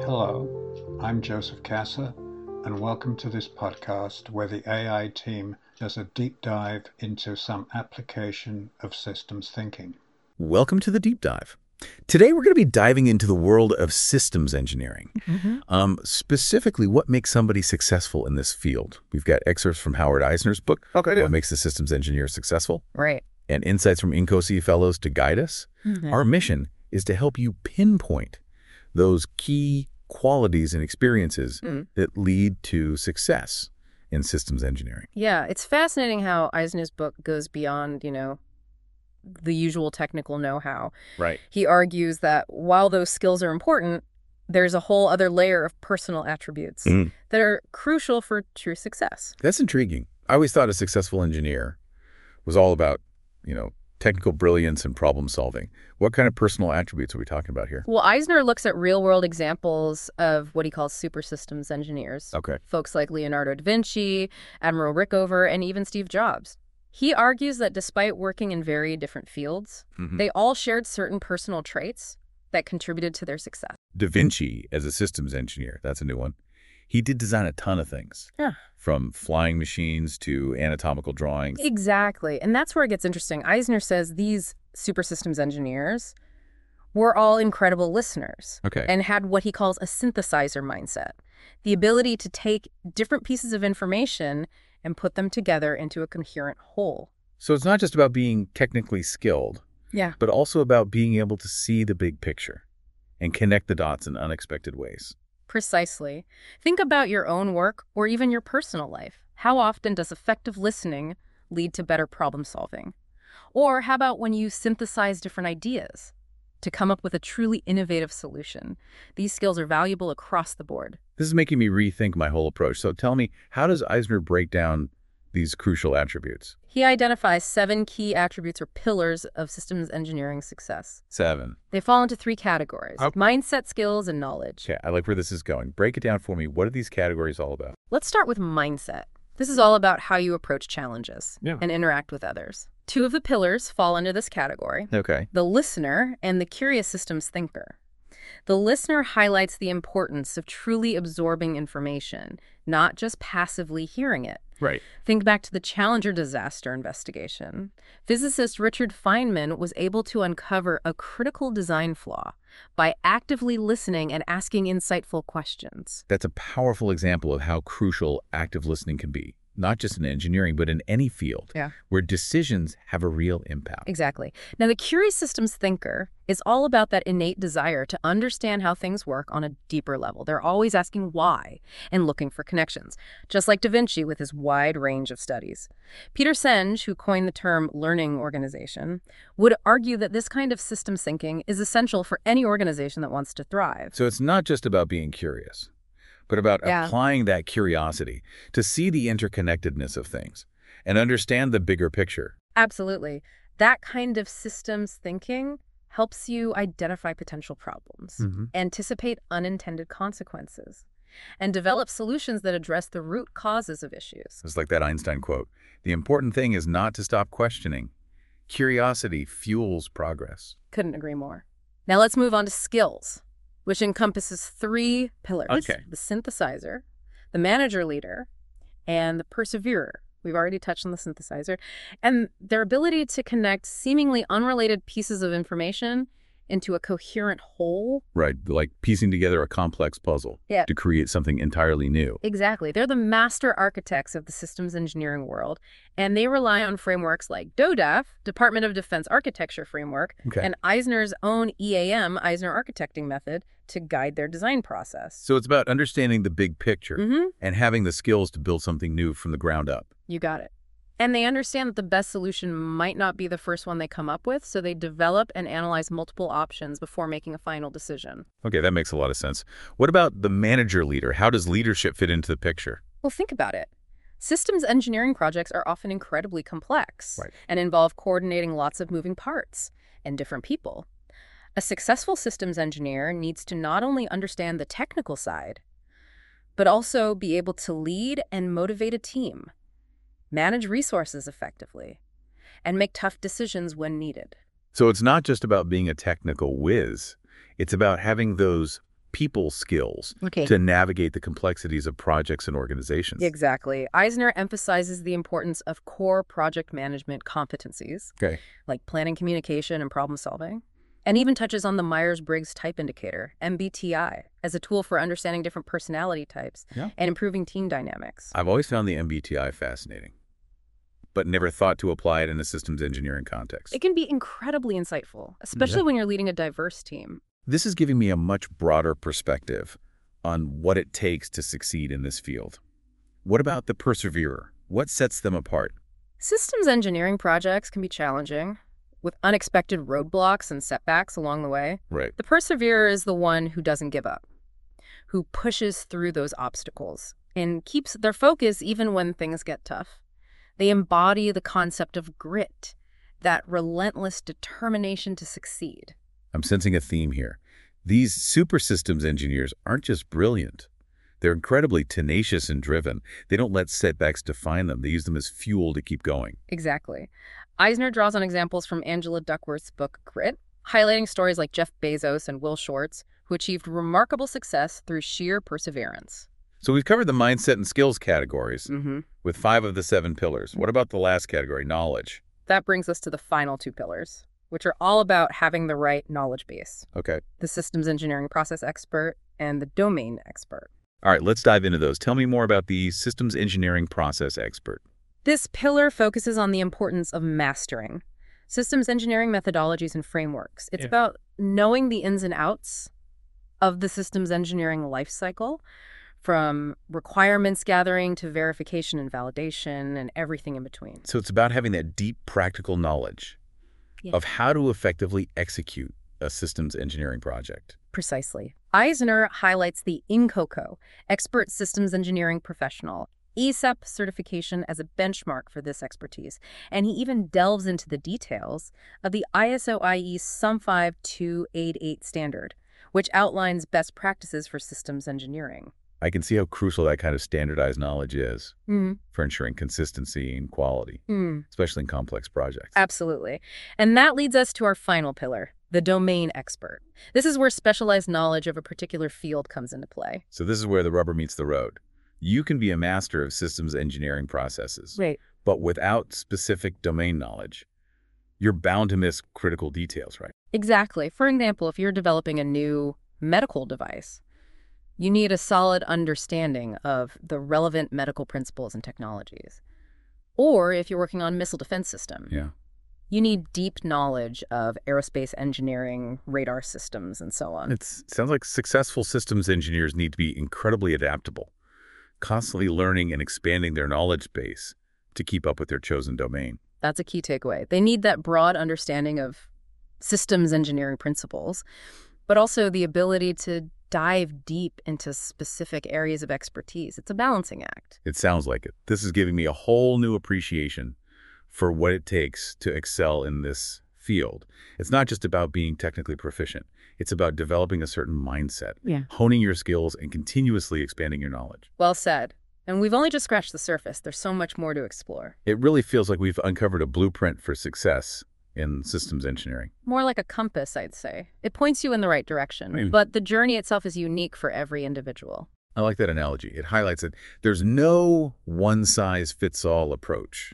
Hello, I'm Joseph Kasser, and welcome to this podcast where the AI team does a deep dive into some application of systems thinking. Welcome to the Deep Dive. Today we're going to be diving into the world of systems engineering. Specifically, what makes somebody successful in this field. We've got excerpts from Howard Eisner's book, What Makes the Systems Engineer Successful? Right. And insights from INCOSE fellows to guide us. Our mission is to help you pinpoint those key qualities and experiences that lead to success in systems engineering. Yeah, it's fascinating how Eisner's book goes beyond, the usual technical know-how. Right. He argues that while those skills are important, there's a whole other layer of personal attributes that are crucial for true success. That's intriguing. I always thought a successful engineer was all about, technical brilliance and problem solving. What kind of personal attributes are we talking about here? Well, Eisner looks at real-world examples of what he calls super systems engineers. Okay. Folks like Leonardo da Vinci, Admiral Rickover, and even Steve Jobs. He argues that despite working in very different fields, they all shared certain personal traits that contributed to their success. Da Vinci as a systems engineer, that's a new one. He did design a ton of things, from flying machines to anatomical drawings. Exactly. And that's where it gets interesting. Eisner says these super systems engineers were all incredible listeners and had what he calls a synthesizer mindset, the ability to take different pieces of information and put them together into a coherent whole. So it's not just about being technically skilled, but also about being able to see the big picture and connect the dots in unexpected ways. Precisely. Think about your own work or even your personal life. How often does effective listening lead to better problem solving? Or how about when you synthesize different ideas to come up with a truly innovative solution? These skills are valuable across the board. This is making me rethink my whole approach. So tell me, how does Eisner break down these crucial attributes? He identifies 7 key attributes or pillars of systems engineering success. 7. They fall into 3 categories: mindset, skills, and knowledge. Okay, I like where this is going. Break it down for me. What are these categories all about? Let's start with mindset. This is all about how you approach challenges and interact with others. 2 of the pillars fall under this category: the listener and the curious systems thinker. The listener highlights the importance of truly absorbing information, not just passively hearing it. Right. Think back to the Challenger disaster investigation. Physicist Richard Feynman was able to uncover a critical design flaw by actively listening and asking insightful questions. That's a powerful example of how crucial active listening can be, not just in engineering, but in any field where decisions have a real impact. Exactly. Now, the curious systems thinker is all about that innate desire to understand how things work on a deeper level. They're always asking why and looking for connections, just like Da Vinci with his wide range of studies. Peter Senge, who coined the term learning organization, would argue that this kind of systems thinking is essential for any organization that wants to thrive. So it's not just about being curious, but about applying that curiosity to see the interconnectedness of things and understand the bigger picture. Absolutely. That kind of systems thinking helps you identify potential problems, anticipate unintended consequences, and develop solutions that address the root causes of issues. It's like that Einstein quote, "The important thing is not to stop questioning. Curiosity fuels progress." Couldn't agree more. Now let's move on to skills, which encompasses 3 pillars: the synthesizer, the manager-leader, and the perseverer. We've already touched on the synthesizer. And their ability to connect seemingly unrelated pieces of information into a coherent whole. Right, like piecing together a complex puzzle to create something entirely new. Exactly. They're the master architects of the systems engineering world, and they rely on frameworks like DODAF, Department of Defense Architecture Framework, and Eisner's own EAM, Eisner Architecting Method, to guide their design process. So it's about understanding the big picture and having the skills to build something new from the ground up. You got it. And they understand that the best solution might not be the first one they come up with, so they develop and analyze multiple options before making a final decision. Okay, that makes a lot of sense. What about the manager-leader? How does leadership fit into the picture? Well, think about it. Systems engineering projects are often incredibly complex and involve coordinating lots of moving parts and different people. A successful systems engineer needs to not only understand the technical side, but also be able to lead and motivate a team, manage resources effectively, and make tough decisions when needed. So it's not just about being a technical whiz. It's about having those people skills Okay. to navigate the complexities of projects and organizations. Exactly. Eisner emphasizes the importance of core project management competencies, Okay. like planning, communication, and problem solving, and even touches on the Myers-Briggs Type Indicator, MBTI, as a tool for understanding different personality types Yeah. and improving team dynamics. I've always found the MBTI fascinating, but never thought to apply it in a systems engineering context. It can be incredibly insightful, especially when you're leading a diverse team. This is giving me a much broader perspective on what it takes to succeed in this field. What about the perseverer? What sets them apart? Systems engineering projects can be challenging, with unexpected roadblocks and setbacks along the way. Right. The perseverer is the one who doesn't give up, who pushes through those obstacles and keeps their focus even when things get tough. They embody the concept of grit, that relentless determination to succeed. I'm sensing a theme here. These super systems engineers aren't just brilliant. They're incredibly tenacious and driven. They don't let setbacks define them. They use them as fuel to keep going. Exactly. Eisner draws on examples from Angela Duckworth's book Grit, highlighting stories like Jeff Bezos and Will Shortz, who achieved remarkable success through sheer perseverance. So we've covered the mindset and skills categories with 5 of the 7 pillars. What about the last category, knowledge? That brings us to the final 2 pillars, which are all about having the right knowledge base. Okay. The systems engineering process expert and the domain expert. All right, let's dive into those. Tell me more about the systems engineering process expert. This pillar focuses on the importance of mastering systems engineering methodologies and frameworks. It's about knowing the ins and outs of the systems engineering lifecycle, from requirements gathering to verification and validation and everything in between. So it's about having that deep practical knowledge of how to effectively execute a systems engineering project. Precisely. Eisner highlights the INCOCO, Expert Systems Engineering Professional, ESEP certification as a benchmark for this expertise, and he even delves into the details of the ISO IE SUM 5288 standard, which outlines best practices for systems engineering. I can see how crucial that kind of standardized knowledge is for ensuring consistency and quality, especially in complex projects. Absolutely. And that leads us to our final pillar, the domain expert. This is where specialized knowledge of a particular field comes into play. So this is where the rubber meets the road. You can be a master of systems engineering processes, but without specific domain knowledge, you're bound to miss critical details, right? Exactly. For example, if you're developing a new medical device, you need a solid understanding of the relevant medical principles and technologies. Or if you're working on a missile defense system, you need deep knowledge of aerospace engineering, radar systems, and so on. It sounds like successful systems engineers need to be incredibly adaptable, constantly learning and expanding their knowledge base to keep up with their chosen domain. That's a key takeaway. They need that broad understanding of systems engineering principles, but also the ability to dive deep into specific areas of expertise. It's a balancing act. It sounds like it. This is giving me a whole new appreciation for what it takes to excel in this field. It's not just about being technically proficient. It's about developing a certain mindset, honing your skills, and continuously expanding your knowledge. Well said. And we've only just scratched the surface. There's so much more to explore. It really feels like we've uncovered a blueprint for success in systems engineering. More like a compass, I'd say. It points you in the right direction, but the journey itself is unique for every individual. I like that analogy. It highlights that there's no one-size-fits-all approach,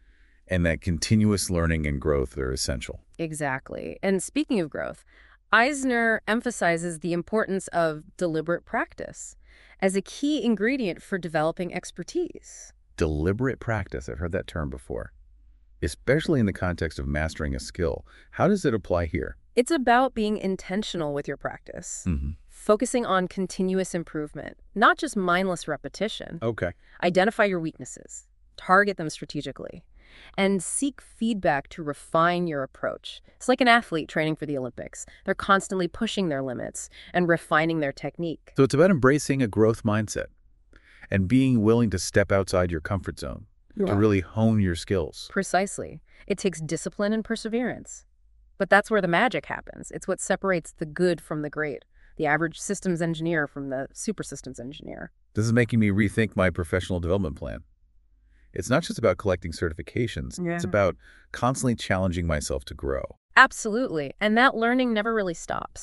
and that continuous learning and growth are essential. Exactly. And speaking of growth, Eisner emphasizes the importance of deliberate practice as a key ingredient for developing expertise. Deliberate practice. I've heard that term before. Especially in the context of mastering a skill. How does it apply here? It's about being intentional with your practice, focusing on continuous improvement, not just mindless repetition. Okay. Identify your weaknesses, target them strategically, and seek feedback to refine your approach. It's like an athlete training for the Olympics. They're constantly pushing their limits and refining their technique. So it's about embracing a growth mindset and being willing to step outside your comfort zone. To really hone your skills. Precisely. It takes discipline and perseverance. But that's where the magic happens. It's what separates the good from the great, the average systems engineer from the super systems engineer. This is making me rethink my professional development plan. It's not just about collecting certifications. It's about constantly challenging myself to grow. Absolutely. And that learning never really stops.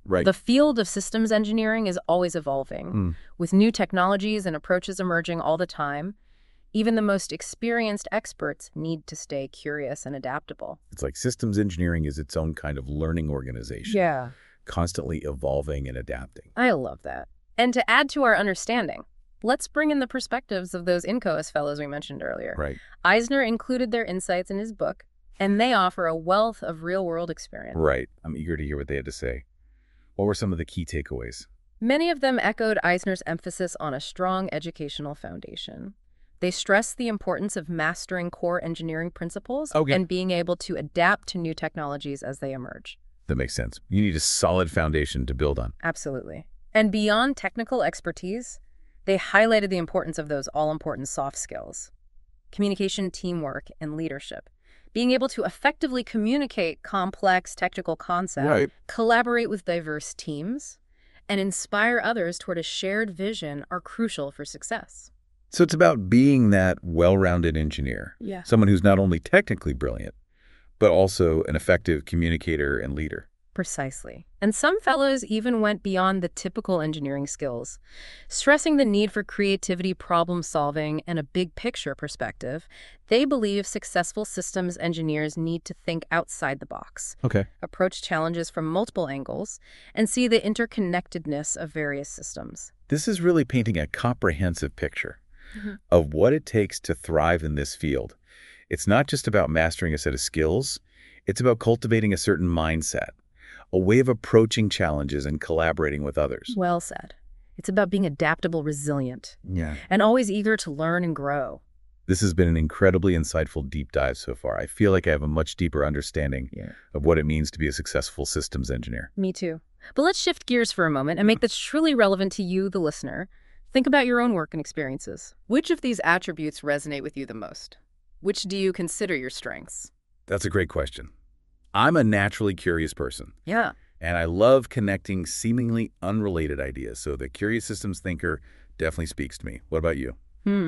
Right. The field of systems engineering is always evolving, with new technologies and approaches emerging all the time. Even the most experienced experts need to stay curious and adaptable. It's like systems engineering is its own kind of learning organization. Yeah. Constantly evolving and adapting. I love that. And to add to our understanding, let's bring in the perspectives of those INCOAS fellows we mentioned earlier. Right. Eisner included their insights in his book, and they offer a wealth of real-world experience. Right. I'm eager to hear what they had to say. What were some of the key takeaways? Many of them echoed Eisner's emphasis on a strong educational foundation. They stressed the importance of mastering core engineering principles and being able to adapt to new technologies as they emerge. That makes sense. You need a solid foundation to build on. Absolutely. And beyond technical expertise, they highlighted the importance of those all-important soft skills: communication, teamwork, and leadership. Being able to effectively communicate complex technical concepts, collaborate with diverse teams, and inspire others toward a shared vision are crucial for success. So it's about being that well-rounded engineer. Yeah. Someone who's not only technically brilliant, but also an effective communicator and leader. Precisely. And some fellows even went beyond the typical engineering skills, stressing the need for creativity, problem solving, and a big picture perspective. They believe successful systems engineers need to think outside the box, approach challenges from multiple angles, and see the interconnectedness of various systems. This is really painting a comprehensive picture of what it takes to thrive in this field. It's not just about mastering a set of skills. It's about cultivating a certain mindset, a way of approaching challenges and collaborating with others. Well said. It's about being adaptable, resilient, and always eager to learn and grow. This has been an incredibly insightful deep dive so far. I feel like I have a much deeper understanding of what it means to be a successful systems engineer. Me too. But let's shift gears for a moment and make this truly relevant to you, the listener. Think about your own work and experiences. Which of these attributes resonate with you the most? Which do you consider your strengths? That's a great question. I'm a naturally curious person. Yeah. And I love connecting seemingly unrelated ideas. So the curious systems thinker definitely speaks to me. What about you?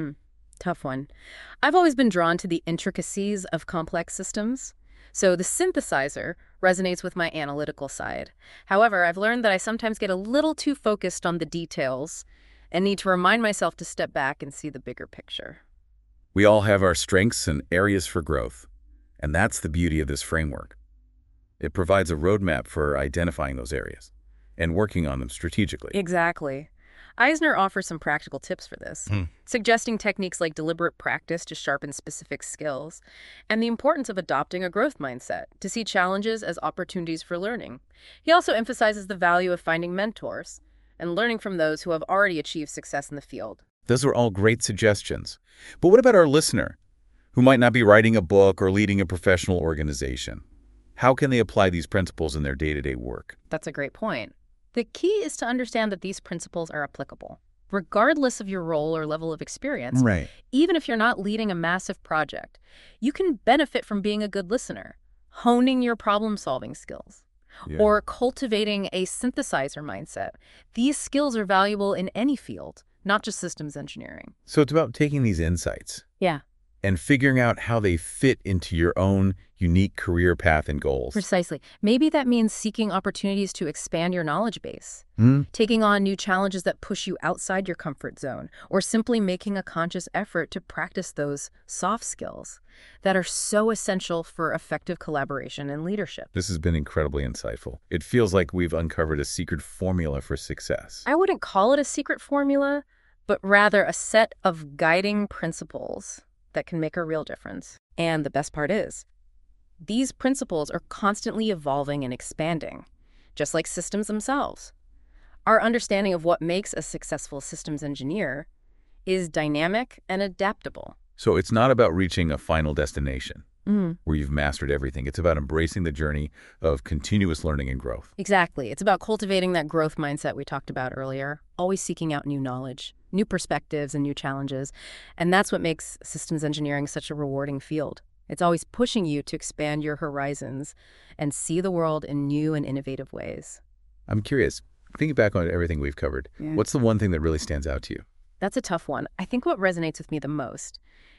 Tough one. I've always been drawn to the intricacies of complex systems. So the synthesizer resonates with my analytical side. However, I've learned that I sometimes get a little too focused on the details and need to remind myself to step back and see the bigger picture. We all have our strengths and areas for growth. And that's the beauty of this framework. It provides a roadmap for identifying those areas and working on them strategically. Exactly. Eisner offers some practical tips for this, suggesting techniques like deliberate practice to sharpen specific skills, and the importance of adopting a growth mindset to see challenges as opportunities for learning. He also emphasizes the value of finding mentors and learning from those who have already achieved success in the field. Those are all great suggestions. But what about our listener, who might not be writing a book or leading a professional organization? How can they apply these principles in their day-to-day work? That's a great point. The key is to understand that these principles are applicable, regardless of your role or level of experience. Right. Even if you're not leading a massive project, you can benefit from being a good listener, honing your problem-solving skills, or cultivating a synthesizer mindset. These skills are valuable in any field, not just systems engineering. So it's about taking these insights and figuring out how they fit into your own unique career path and goals. Precisely. Maybe that means seeking opportunities to expand your knowledge base, taking on new challenges that push you outside your comfort zone, or simply making a conscious effort to practice those soft skills that are so essential for effective collaboration and leadership. This has been incredibly insightful. It feels like we've uncovered a secret formula for success. I wouldn't call it a secret formula, but rather a set of guiding principles that can make a real difference. And the best part is, these principles are constantly evolving and expanding, just like systems themselves. Our understanding of what makes a successful systems engineer is dynamic and adaptable. So it's not about reaching a final destination where you've mastered everything. It's about embracing the journey of continuous learning and growth. Exactly. It's about cultivating that growth mindset we talked about earlier, always seeking out new knowledge, new perspectives, and new challenges. And that's what makes systems engineering such a rewarding field. It's always pushing you to expand your horizons and see the world in new and innovative ways. I'm curious, thinking back on everything we've covered, what's the one thing that really stands out to you? That's a tough one. I think what resonates with me the most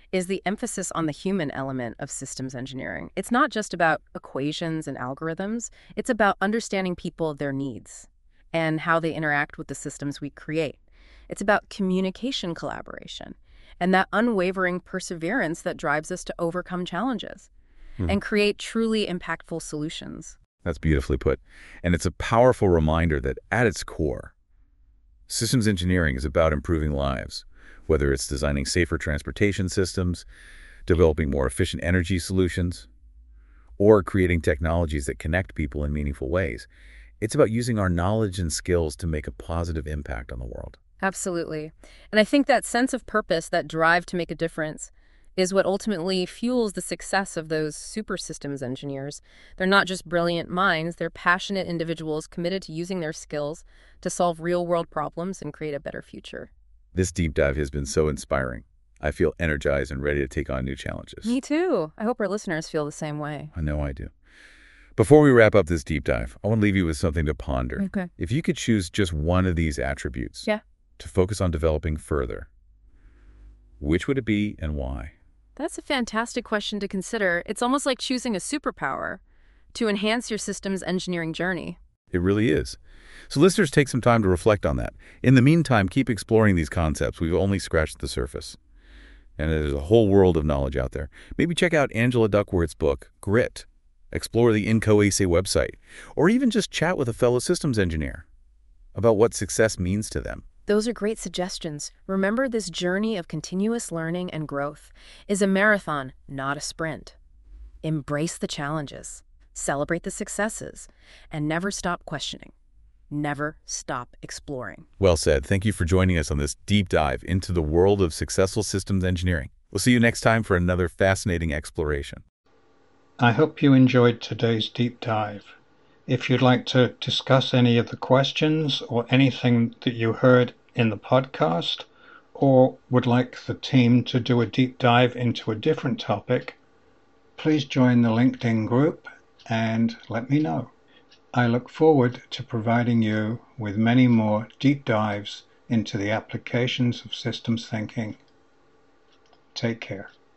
is the emphasis on the human element of systems engineering. It's not just about equations and algorithms. It's about understanding people, their needs, and how they interact with the systems we create. It's about communication collaboration and that unwavering perseverance that drives us to overcome challenges and create truly impactful solutions. That's beautifully put. And it's a powerful reminder that at its core, systems engineering is about improving lives, whether it's designing safer transportation systems, developing more efficient energy solutions, or creating technologies that connect people in meaningful ways. It's about using our knowledge and skills to make a positive impact on the world. Absolutely. And I think that sense of purpose, that drive to make a difference, is what ultimately fuels the success of those super systems engineers. They're not just brilliant minds, they're passionate individuals committed to using their skills to solve real-world problems and create a better future. This deep dive has been so inspiring. I feel energized and ready to take on new challenges. Me too. I hope our listeners feel the same way. I know I do. Before we wrap up this deep dive, I want to leave you with something to ponder. Okay. If you could choose just one of these attributes to focus on developing further, which would it be and why? That's a fantastic question to consider. It's almost like choosing a superpower to enhance your systems engineering journey. It really is. So listeners, take some time to reflect on that. In the meantime, keep exploring these concepts. We've only scratched the surface. And there's a whole world of knowledge out there. Maybe check out Angela Duckworth's book, Grit. Explore the Incoase website. Or even just chat with a fellow systems engineer about what success means to them. Those are great suggestions. Remember, this journey of continuous learning and growth is a marathon, not a sprint. Embrace the challenges, celebrate the successes, and never stop questioning. Never stop exploring. Well said. Thank you for joining us on this deep dive into the world of successful systems engineering. We'll see you next time for another fascinating exploration. I hope you enjoyed today's deep dive. If you'd like to discuss any of the questions or anything that you heard in the podcast, or would like the team to do a deep dive into a different topic, please join the LinkedIn group and let me know. I look forward to providing you with many more deep dives into the applications of systems thinking. Take care.